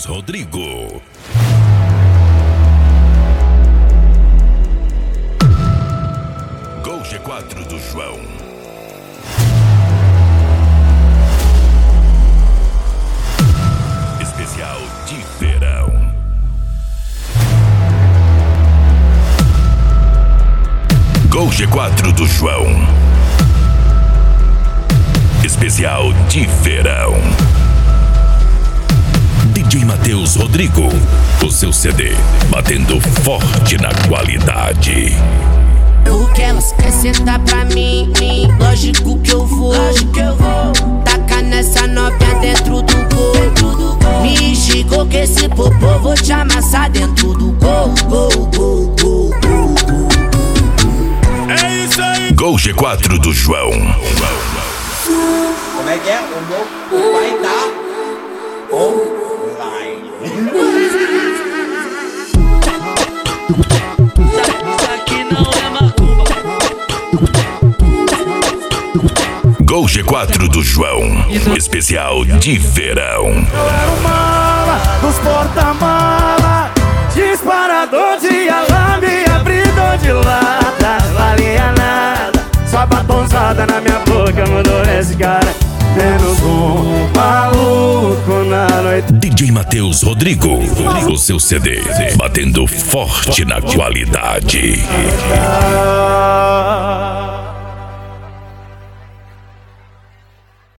Rodrigo. Gol G4 do João. Especial de verão. Gol G4 do João. Especial de verão. DJ Matheus Rodrigo, o seu CD, batendo forte na qualidade. O que elas quer sentar pra mim? Lógico que eu vou. Taca nessa novinha dentro do gol. Me chegou que esse popô vou te amassar dentro do gol. É isso aí. Gol G4 do João. Como é que é? O meu pai tá online. Isso aqui não é macumba. Gol G4 do João. Especial de verão. Eu era o mala dos porta-mala, disparador de alarme, abridor de lata. Valia nada, só batonzada na minha boca mudou esse cara. Menos um maluco na noite. DJ Matheus Rodrigo, o seu CD, batendo forte na qualidade.